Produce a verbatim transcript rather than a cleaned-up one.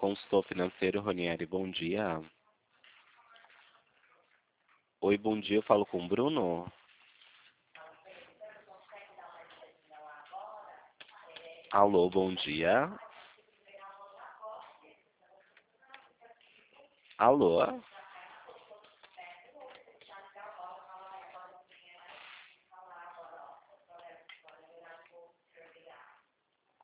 Consultor financeiro, Ronieri, bom dia. Oi, bom dia, eu falo com o Bruno. Alô, bom dia. Alô?